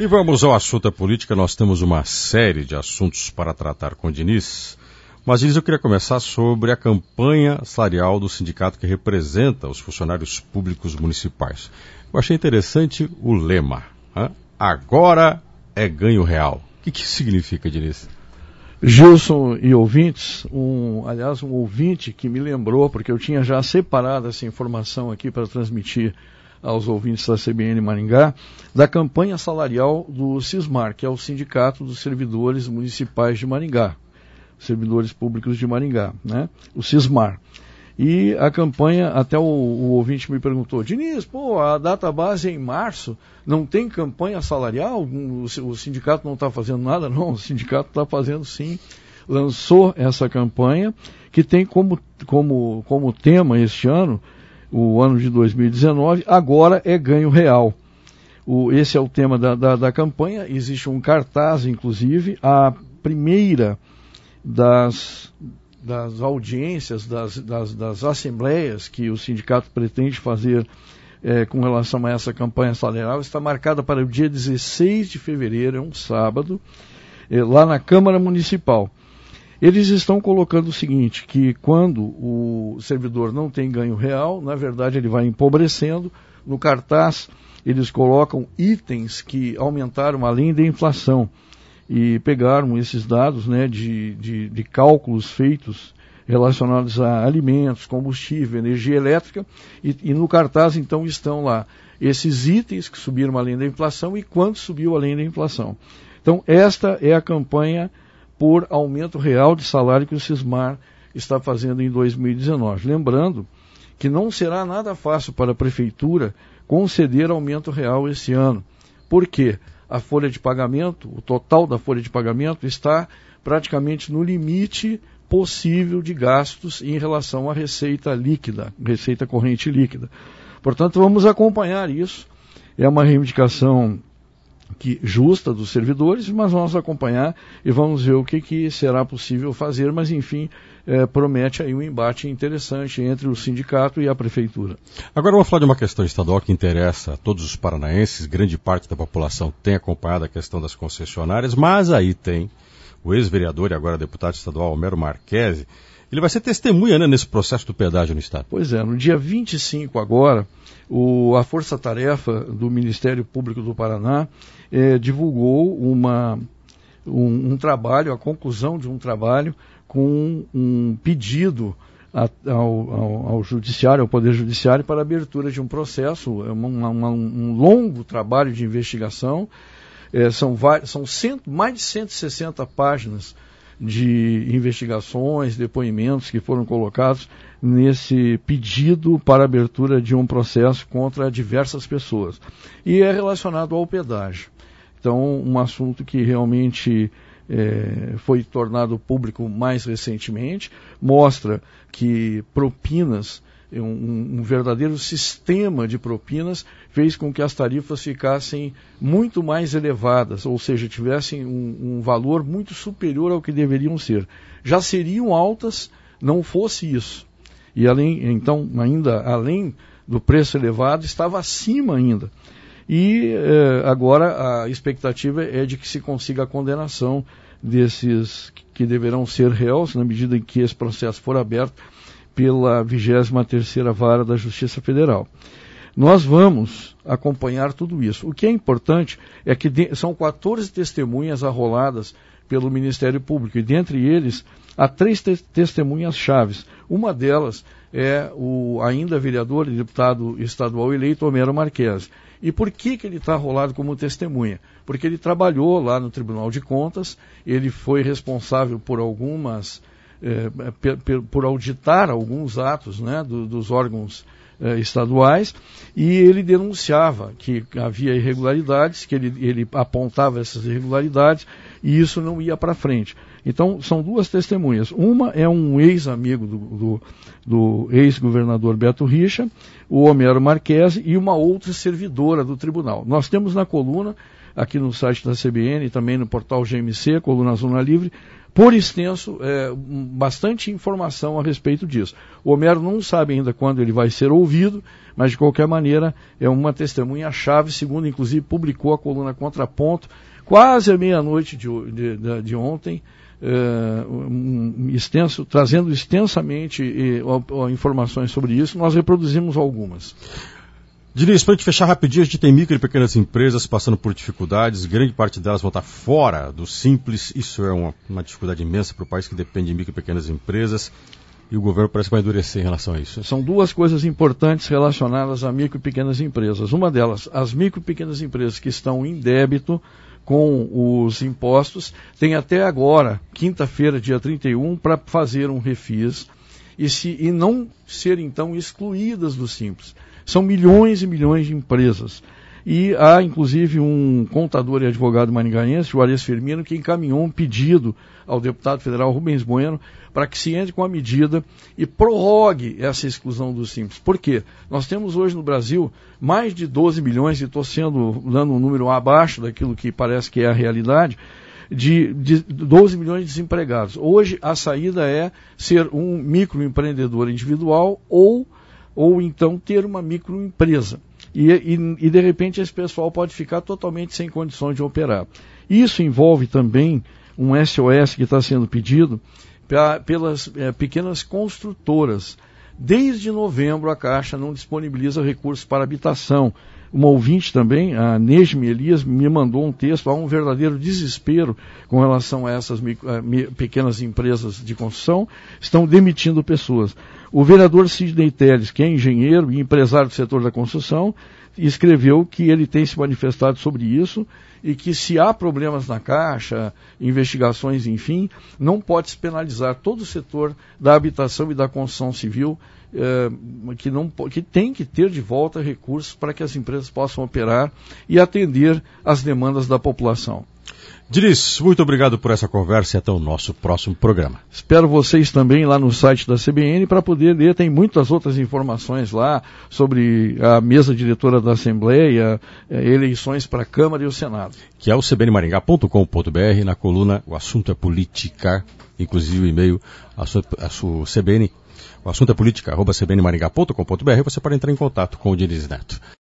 E vamos ao assunto da política. Nós temos uma série de assuntos para tratar com o Diniz. Mas, Diniz, eu queria começar sobre a campanha salarial do sindicato que representa os funcionários públicos municipais. Eu achei interessante o lema. Agora é ganho real. O que significa, Diniz? Gilson e ouvintes, um ouvinte que me lembrou, porque eu tinha já separado essa informação aqui para transmitir aos ouvintes da CBN Maringá, da campanha salarial do Sismar, que é o Sindicato dos Servidores Municipais de Maringá, Servidores Públicos de Maringá, né? O Sismar. E a campanha, até o ouvinte me perguntou, Diniz, a database é em março, não tem campanha salarial? O sindicato não está fazendo nada? Não, o sindicato está fazendo sim, lançou essa campanha, que tem como tema este ano, o ano de 2019, agora é ganho real. Esse é o tema da campanha, existe um cartaz, inclusive, a primeira das audiências, das assembleias que o sindicato pretende fazer com relação a essa campanha salarial, está marcada para o dia 16 de fevereiro, é um sábado, lá na Câmara Municipal. Eles estão colocando o seguinte, que quando o servidor não tem ganho real, na verdade ele vai empobrecendo. No cartaz eles colocam itens que aumentaram além da inflação e pegaram esses dados, né, de cálculos feitos relacionados a alimentos, combustível, energia elétrica, e no cartaz então estão lá esses itens que subiram além da inflação e quanto subiu além da inflação. Então esta é a campanha por aumento real de salário que o Sismar está fazendo em 2019. Lembrando que não será nada fácil para a Prefeitura conceder aumento real esse ano. Por quê? A folha de pagamento, o total da folha de pagamento está praticamente no limite possível de gastos em relação à receita líquida, receita corrente líquida. Portanto, vamos acompanhar isso. É uma reivindicação justa dos servidores, mas vamos acompanhar e vamos ver o que será possível fazer, mas enfim, promete aí um embate interessante entre o sindicato e a prefeitura. Agora vamos falar de uma questão estadual que interessa a todos os paranaenses, grande parte da população tem acompanhado a questão das concessionárias, mas aí tem o ex-vereador e agora deputado estadual Homero Marchesi, ele vai ser testemunha, né, nesse processo do pedágio no estado. Pois é, no dia 25 agora, a Força Tarefa do Ministério Público do Paraná divulgou um trabalho, a conclusão de um trabalho com um pedido ao Judiciário, ao Poder Judiciário, para a abertura de um processo, um longo trabalho de investigação, são mais de 160 páginas de investigações, depoimentos que foram colocados nesse pedido para abertura de um processo contra diversas pessoas. E é relacionado ao pedágio. Então, um assunto que realmente foi tornado público mais recentemente, mostra que propinas, um verdadeiro sistema de propinas, fez com que as tarifas ficassem muito mais elevadas, ou seja, tivessem um valor muito superior ao que deveriam ser. Já seriam altas, não fosse isso. E ainda além do preço elevado, estava acima ainda. E agora a expectativa é de que se consiga a condenação desses que deverão ser réus, na medida em que esse processo for aberto pela 23ª Vara da Justiça Federal. Nós vamos acompanhar tudo isso. O que é importante é que são 14 testemunhas arroladas pelo Ministério Público, e dentre eles há 3 testemunhas chaves. Uma delas é o ainda vereador e deputado estadual eleito Homero Marchesi. E por que ele está arrolado como testemunha? Porque ele trabalhou lá no Tribunal de Contas, ele foi responsável por por auditar alguns atos, né, dos órgãos estaduais, e ele denunciava que havia irregularidades, que ele apontava essas irregularidades, e isso não ia para frente. Então, são 2 testemunhas. Uma é um ex-amigo do ex-governador Beto Richa, o Homero Marchesi, e uma outra servidora do tribunal. Nós temos na coluna, aqui no site da CBN, e também no portal GMC, coluna Zona Livre, por extenso, bastante informação a respeito disso. O Homero não sabe ainda quando ele vai ser ouvido, mas de qualquer maneira é uma testemunha-chave, segundo inclusive publicou a coluna Contraponto, quase à meia-noite de ontem, trazendo extensamente informações sobre isso. Nós reproduzimos algumas. Diniz, para a gente fechar rapidinho, a gente tem micro e pequenas empresas passando por dificuldades, grande parte delas vão estar fora do Simples, isso é uma dificuldade imensa para o país que depende de micro e pequenas empresas, e o governo parece que vai endurecer em relação a isso. São duas coisas importantes relacionadas a micro e pequenas empresas. Uma delas, as micro e pequenas empresas que estão em débito com os impostos, têm até agora, quinta-feira, dia 31, para fazer um refis e não serem então excluídas do Simples. São milhões e milhões de empresas. E há, inclusive, um contador e advogado maringaense, Juarez Firmino, que encaminhou um pedido ao deputado federal Rubens Bueno para que se entre com a medida e prorrogue essa exclusão do Simples. Por quê? Nós temos hoje no Brasil mais de 12 milhões, e estou dando um número abaixo daquilo que parece que é a realidade, de 12 milhões de desempregados. Hoje a saída é ser um microempreendedor individual ou então ter uma microempresa. E de repente esse pessoal pode ficar totalmente sem condições de operar. Isso envolve também um SOS que está sendo pedido pelas pequenas construtoras. Desde novembro a Caixa não disponibiliza recursos para habitação. Uma ouvinte também, a Nejme Elias, me mandou um texto, há um verdadeiro desespero com relação a essas pequenas empresas de construção, estão demitindo pessoas. O vereador Sidney Telles, que é engenheiro e empresário do setor da construção, escreveu que ele tem se manifestado sobre isso e que se há problemas na Caixa, investigações, enfim, não pode se penalizar todo o setor da habitação e da construção civil, que tem que ter de volta recursos para que as empresas possam operar e atender às demandas da população. Diniz, muito obrigado por essa conversa e até o nosso próximo programa. Espero vocês também lá no site da CBN para poder ler, tem muitas outras informações lá sobre a mesa diretora da Assembleia, eleições para a Câmara e o Senado. Que é o cbnmaringá.com.br, na coluna O Assunto é Política, inclusive o e-mail, a sua CBN, o assunto é política, @cbnmaringá.com.br, você pode entrar em contato com o Diniz Neto.